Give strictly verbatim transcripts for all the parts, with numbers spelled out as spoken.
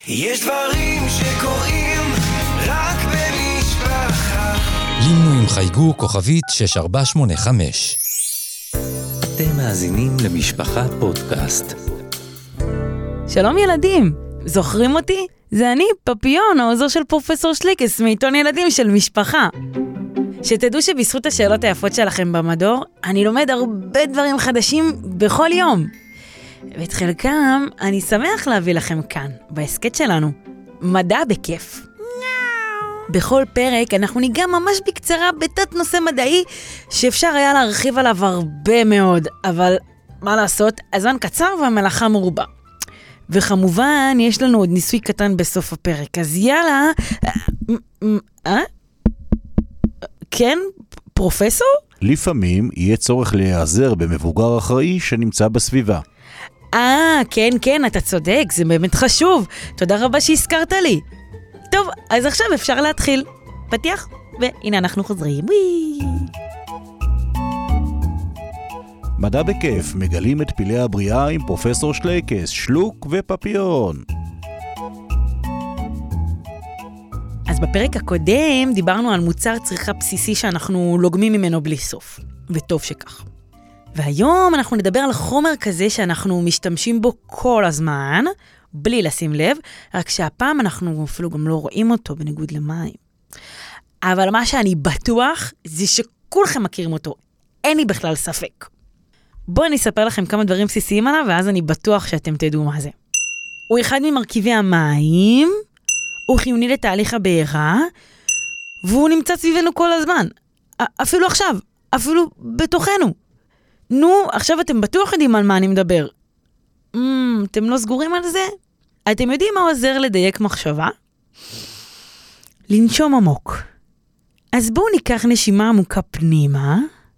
יש דברים שקורים רק במשפחה. לינו עם חייגו כוכבית שש ארבע שמונה חמש. אתם מאזינים למשפחה פודקאסט. שלום ילדים, זוכרים אותי? זה אני, פפיון, העוזר של פרופסור שלייקס, מעיתון ילדים של משפחה. שתדעו שבזכות השאלות היפות שלכם במדור, אני לומד הרבה דברים חדשים בכל יום. ואת חלקם אני שמח להביא לכם כאן, בהסקט שלנו, מדע בכיף. בכל פרק אנחנו ניגע ממש בקצרה בתת נושא מדעי, שאפשר היה להרחיב עליו הרבה מאוד, אבל מה לעשות, הזמן קצר והמלאכה מרובה. וכמובן, יש לנו עוד ניסוי קטן בסוף הפרק, אז יאללה, אה? כן? פרופסור? לפעמים יהיה צורך להיעזר במבוגר אחראי שנמצא בסביבה. אה, כן, כן, אתה צודק, זה באמת חשוב. תודה רבה שהזכרת לי. טוב, אז עכשיו אפשר להתחיל. פתיח, והנה אנחנו חוזרים. וואי. מדע בכיף, מגלים את פילי הבריאה עם פרופסור שלייקס, שלוק ופפיון. אז בפרק הקודם דיברנו על מוצר צריכה בסיסי שאנחנו לוגמים ממנו בלי סוף, וטוב שכך. והיום אנחנו נדבר על חומר כזה שאנחנו משתמשים בו כל הזמן, בלי לשים לב, רק שהפעם אנחנו אפילו גם לא רואים אותו בניגוד למים. אבל מה שאני בטוח זה שכולכם מכירים אותו, אין לי בכלל ספק. בואו אני אספר לכם כמה דברים בסיסיים עליו, ואז אני בטוח שאתם תדעו מה זה. הוא אחד ממרכיבי המים, הוא חיוני לתהליך הבעירה, והוא נמצא סביבנו כל הזמן. אפילו עכשיו, אפילו בתוכנו. נו, עכשיו אתם בטוח יודעים על מה אני מדבר. Mm, אתם לא סגורים על זה? אתם יודעים מה עוזר לדייק מחשבה? לנשום עמוק. אז בואו ניקח נשימה עמוקה פנימה.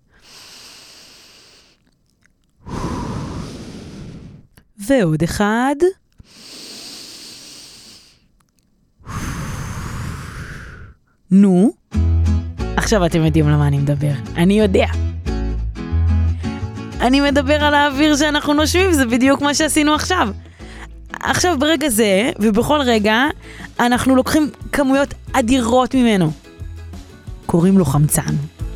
ועוד אחד. נו, עכשיו אתם יודעים למה אני מדבר. אני יודע. אני מדבר על האוויר שאנחנו נושמים, זה בדיוק מה שעשינו עכשיו. עכשיו ברגע זה, ובכל רגע, אנחנו לוקחים כמויות אדירות ממנו. קוראים לו חמצן.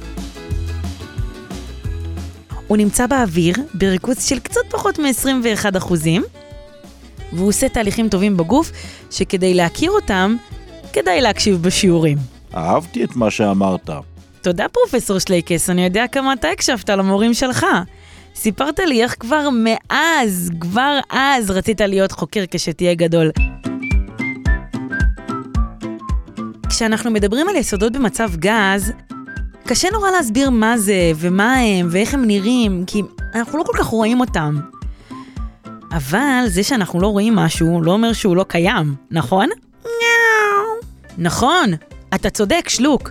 הוא נמצא באוויר בריכוז של קצת פחות מ-עשרים ואחד אחוזים, והוא עושה תהליכים טובים בגוף, שכדי להכיר אותם, כדאי להקשיב בשיעורים. אהבתי את מה שאמרת. תודה פרופסור שלייקס, אני יודע כמה אתה הקשבת למורים שלך. סיפרת לי איך כבר מאז, כבר אז רצית להיות חוקר כשתהיה גדול. כשאנחנו מדברים על יסודות במצב גז, קשה נורא להסביר מה זה ומה הם ואיך הם נראים, כי אנחנו לא כל כך רואים אותם. אבל זה שאנחנו לא רואים משהו לא אומר שהוא לא קיים, נכון? נכון, אתה צודק, שלוק.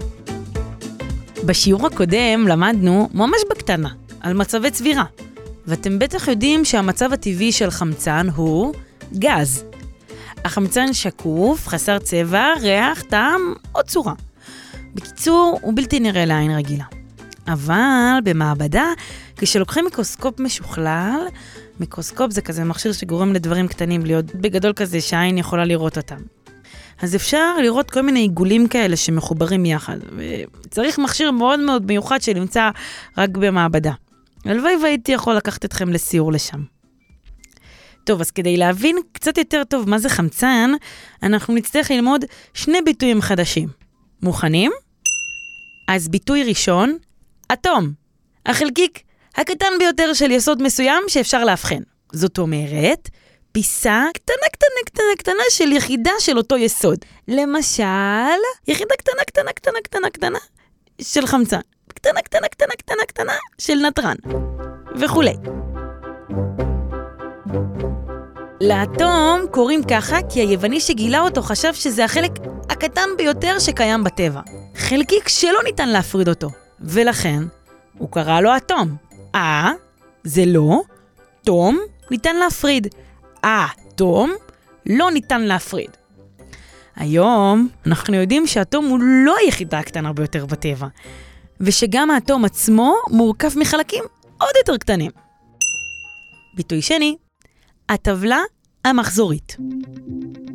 בשיעור הקודם למדנו ממש בקטנה על מצבי צבירה, ואתם בטח יודעים שהמצב הטבעי של חמצן הוא גז. החמצן שקוף, חסר צבע, ריח, טעם או צורה. בקיצור, הוא בלתי נראה לעין רגילה. אבל במעבדה, כשלוקחים מיקרוסקופ משוכלל, מיקרוסקופ זה כזה מכשיר שגורם לדברים קטנים להיות בגדול כזה שהעין יכולה לראות אותם. אז אפשר לראות כל מיני עיגולים כאלה שמחוברים יחד, וצריך מכשיר מאוד מאוד מיוחד שנמצא רק במעבדה. הלוואי והייתי יכול לקחת אתכם לסיור לשם. טוב, אז כדי להבין קצת יותר טוב מה זה חמצן, אנחנו נצטרך ללמוד שני ביטויים חדשים. מוכנים? אז ביטוי ראשון, אטום. החלקיק הקטן ביותר של יסוד מסוים שאפשר להבחן. זאת אומרת, פיסה קטנה קטנה קטנה קטנה של יחידה של אותו יסוד. למשל, יחידה קטנה קטנה קטנה קטנה קטנה של חמצן. קטנה קטנה קטנה קטנה קטנה של נטרן. וכולי. לאטום קוראים ככה כי היווני שגילה אותו חשב שזה החלק הקטן ביותר שקיים בטבע. חלקיק שלא ניתן להפריד אותו. ולכן הוא קרא לו אטום. אה, זה לא. תום ניתן להפריד. האטום לא ניתן להפריד. היום אנחנו יודעים שהאטום הוא לא היחידה הקטנה ביותר בטבע, ושגם האטום עצמו מורכב מחלקים עוד יותר קטנים. ביטוי שני, הטבלה המחזורית.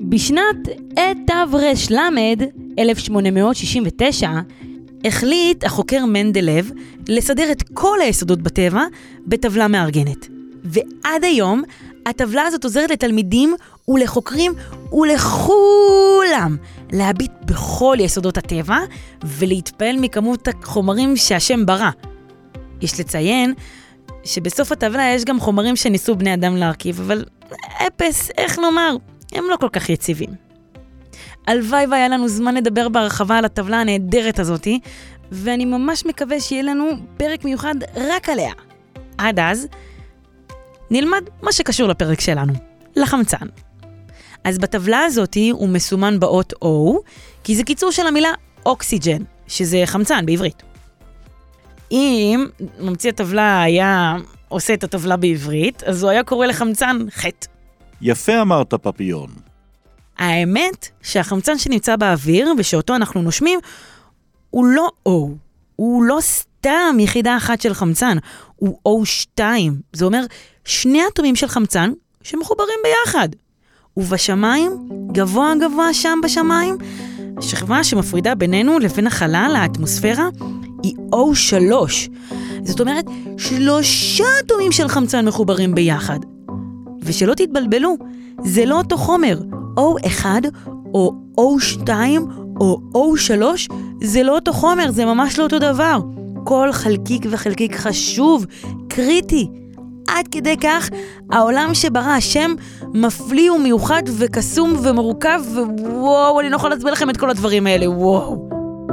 בשנת תר"ל, אלף שמונה מאות שישים ותשע, החליט החוקר מנדלב לסדר את כל היסודות בטבע בטבלה מארגנת. ועד היום, הטבלה הזאת עוזרת לתלמידים ולחוקרים ולכולם להביט בכל יסודות הטבע ולהתפעל מכמות החומרים שהשם ברא. יש לציין שבסוף הטבלה יש גם חומרים שניסו בני אדם להרכיב, אבל אפס, איך נאמר, הם לא כל כך יציבים. הלוואי והיה לנו זמן לדבר בהרחבה על הטבלה הנהדרת הזאת, ואני ממש מקווה שיהיה לנו פרק מיוחד רק עליה. עד אז, נלמד מה שקשור לפרק שלנו, לחמצן. אז בטבלה הזאת הוא מסומן באות O, כי זה קיצור של המילה אוקסיג'ן, שזה חמצן בעברית. אם ממציא הטבלה היה עושה את הטבלה בעברית, אז הוא היה קורא לחמצן חטא. יפה אמרת פפיון. האמת שהחמצן שנמצא באוויר ושאותו אנחנו נושמים, הוא לא O, הוא לא סתם יחידה אחת של חמצן, הוא O שתיים. זה אומר שני אטומים של חמצן שמחוברים ביחד. ובשמיים, גבוה גבוה שם בשמיים, השכבה שמפרידה בינינו לבין החלל, האטמוספירה, היא O שלוש. זאת אומרת, שלושה אטומים של חמצן מחוברים ביחד. ושלא תתבלבלו, זה לא אותו חומר. O אחד או O שתיים או O שלוש, זה לא אותו חומר, זה ממש לא אותו דבר. כל חלקיק וחלקיק חשוב, קריטי. עד כדי כך, העולם שברא השם מפליא ומיוחד וקסום ומורכב, ווואו, אני לא יכול להסביר לכם את כל הדברים האלה, וואו.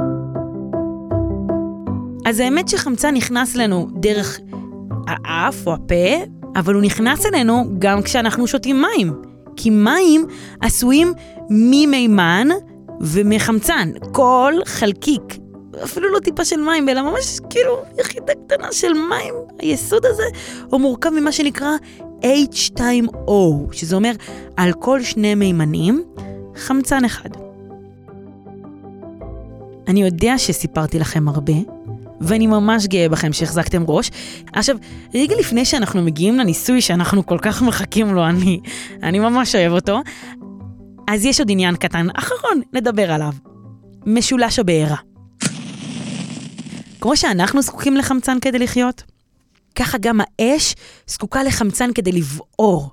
אז האמת שחמצן נכנס לנו דרך האף או הפה, אבל הוא נכנס אלינו גם כשאנחנו שותים מים. כי מים עשויים ממימן ומחמצן. כל חלקיק, אפילו לא טיפה של מים, אלא ממש כאילו יחידה קטנה של מים. היסוד הזה הוא מורכב ממה שנקרא H שתיים O, שזה אומר על כל שני מימנים, חמצן אחד. אני יודע שסיפרתי לכם הרבה, ואני ממש גאה בכם שהחזקתם ראש. עכשיו, רגע לפני שאנחנו מגיעים לניסוי שאנחנו כל כך מחכים לו, אני, אני ממש אוהב אותו, אז יש עוד עניין קטן, אחרון, נדבר עליו. משולש הבעירה. כמו שאנחנו זקוקים לחמצן כדי לחיות, ככה גם האש זקוקה לחמצן כדי לבעור.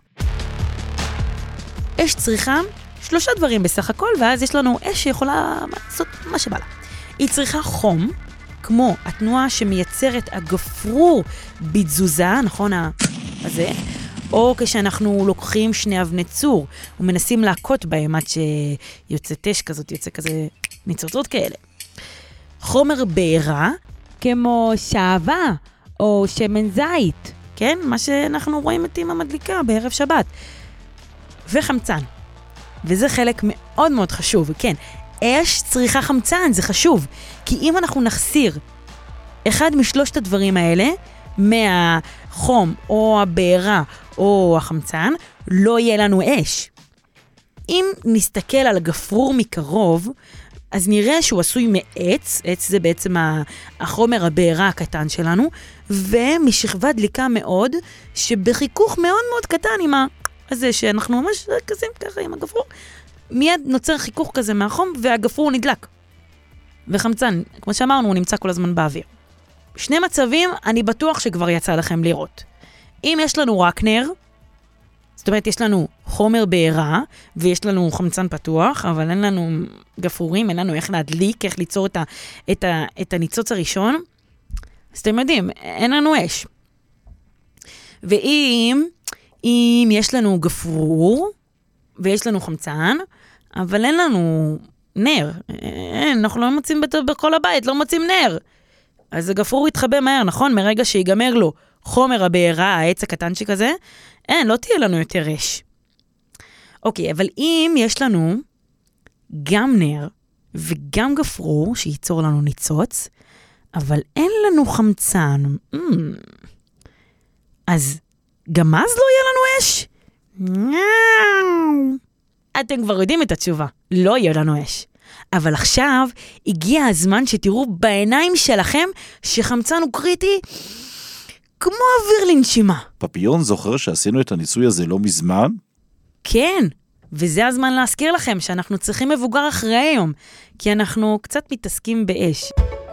אש צריכה שלושה דברים בסך הכל, ואז יש לנו אש שיכולה לעשות מה שבא לה. היא צריכה חום, כמו התנועה שמייצרת הגפרור בתזוזה, נכון הזה, או כשאנחנו לוקחים שני אבני צור ומנסים להכות בהם עד שיוצא תש כזאת, יוצא כזה ניצוצות כאלה. חומר בעירה, כמו שעבה או שמן זית, כן? מה שאנחנו רואים את עם המדליקה בערב שבת. וחמצן. וזה חלק מאוד מאוד חשוב, כן. אש צריכה חמצן, זה חשוב. כי אם אנחנו נחסיר אחד משלושת הדברים האלה, מהחום או הבעירה או החמצן, לא יהיה לנו אש. אם נסתכל על הגפרור מקרוב, אז נראה שהוא עשוי מעץ, עץ זה בעצם החומר הבעירה הקטן שלנו, ומשכבה דליקה מאוד, שבחיכוך מאוד מאוד קטן עם ה... הזה שאנחנו ממש כזה ככה עם הגפרור, מיד נוצר חיכוך כזה מהחום, והגפרור נדלק. וחמצן, כמו שאמרנו, הוא נמצא כל הזמן באוויר. שני מצבים, אני בטוח שכבר יצא לכם לראות. אם יש לנו רק נר, זאת אומרת, יש לנו חומר בעירה, ויש לנו חמצן פתוח, אבל אין לנו גפרורים, אין לנו איך להדליק, איך ליצור את, ה, את, ה, את הניצוץ הראשון, אז אתם יודעים, אין לנו אש. ואם אם יש לנו גפרור, ויש לנו חמצן, אבל אין לנו נר, אין, אנחנו לא מוצאים בכל הבית, לא מוצאים נר. אז הגפרור יתחבא מהר, נכון? מרגע שיגמר לו חומר הבעירה, העץ הקטן שכזה, אין, לא תהיה לנו יותר אש. אוקיי, אבל אם יש לנו גם נר וגם גפרור שייצור לנו ניצוץ, אבל אין לנו חמצן, אז גם אז לא יהיה לנו אש? אתם כבר יודעים את התשובה, לא יהיה לנו אש. אבל עכשיו הגיע הזמן שתראו בעיניים שלכם שחמצן הוא קריטי כמו אוויר לנשימה. פפיון זוכר שעשינו את הניסוי הזה לא מזמן? כן, וזה הזמן להזכיר לכם שאנחנו צריכים מבוגר אחרי היום, כי אנחנו קצת מתעסקים באש.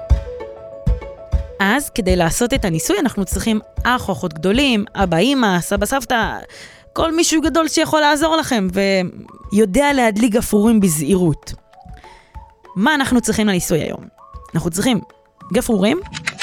אז כדי לעשות את הניסוי אנחנו צריכים אח או אחות גדולים, אבא, אמא, סבא, סבתא, כל מישהו גדול שיכול לעזור לכם ויודע להדליק גפרורים בזהירות. מה אנחנו צריכים לניסוי היום? אנחנו צריכים גפרורים,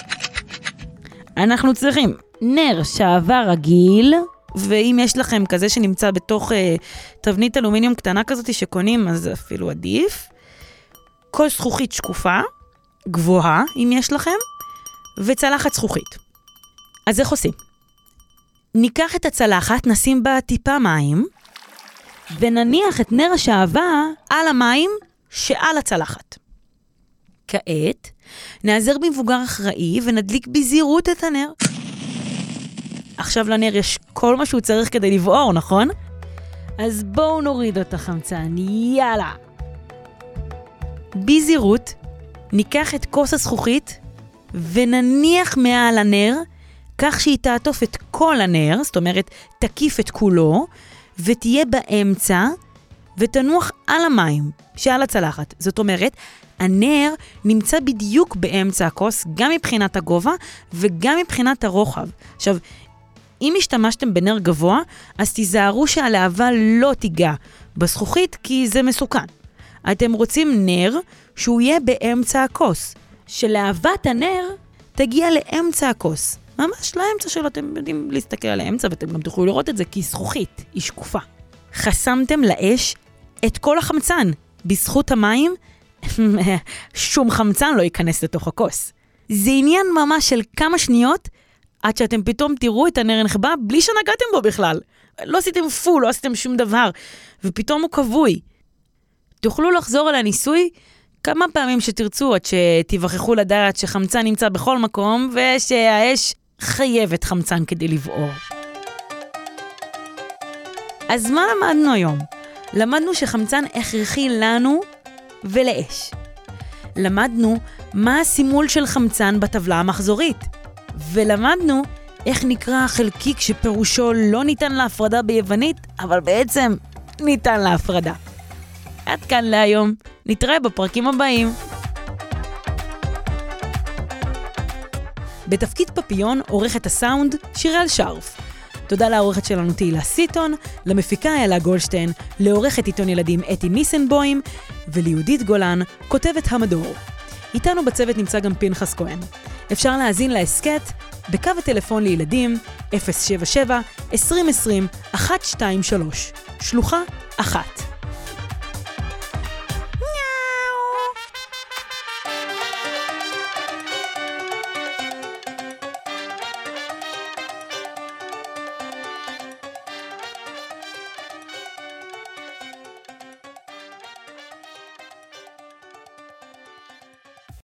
אנחנו צריכים נר שעבר רגיל, ואם יש לכם כזה שנמצא בתוך אה, תבנית אלומיניום קטנה כזאת שקונים, אז אפילו עדיף. כוס זכוכית שקופה, גבוהה אם יש לכם, וצלחת זכוכית. אז איך עושים? ניקח את הצלחת, נשים בה טיפה מים, ונניח את נר השעבה על המים שעל הצלחת. כעת, נעזר במבוגר אחראי ונדליק בזהירות את הנר. עכשיו לנר יש כל מה שהוא צריך כדי לבעור, נכון? אז בואו נוריד את החמצן, יאללה. בזהירות, ניקח את כוס הזכוכית ונניח מעל הנר, כך שהיא תעטוף את כל הנר, זאת אומרת, תקיף את כולו, ותהיה באמצע, ותנוח על המים שעל הצלחת. זאת אומרת, הנר נמצא בדיוק באמצע הכוס, גם מבחינת הגובה וגם מבחינת הרוחב. עכשיו, אם השתמשתם בנר גבוה, אז תיזהרו שהלהבה לא תיגע בזכוכית, כי זה מסוכן. אתם רוצים נר שהוא יהיה באמצע הכוס, שלהבת הנר תגיע לאמצע הכוס. ממש לאמצע שלו, אתם יודעים להסתכל על האמצע, ואתם גם תוכלו לראות את זה, כי זכוכית היא שקופה. חסמתם לאש את כל החמצן. בזכות המים, שום חמצן לא ייכנס לתוך הכוס. זה עניין ממש של כמה שניות, עד שאתם פתאום תראו את הנר נחבא, בלי שנגעתם בו בכלל. לא עשיתם פול, לא עשיתם שום דבר, ופתאום הוא כבוי. תוכלו לחזור על הניסוי כמה פעמים שתרצו, עד שתיווכחו לדעת שחמצן נמצא בכל מקום, ושהאש חייבת חמצן כדי לבעור. אז מה למדנו היום? למדנו שחמצן הכרחי לנו ולאש. למדנו מה הסימול של חמצן בטבלה המחזורית. ולמדנו איך נקרא החלקיק שפירושו לא ניתן להפרדה ביוונית, אבל בעצם ניתן להפרדה. עד כאן להיום, נתראה בפרקים הבאים. בתפקיד פפיון עורכת הסאונד שיראל שרף. תודה לעורכת שלנו תהילה סיטון, למפיקה אלה גולדשטיין, לעורכת עיתון ילדים אתי ניסנבוים, וליהודית גולן, כותבת המדור. איתנו בצוות נמצא גם פנחס כהן. אפשר להאזין לעסקת בקו הטלפון לילדים אפס שבע שבע עשרים עשרים אחת שתיים שלוש, שלוחה אחת.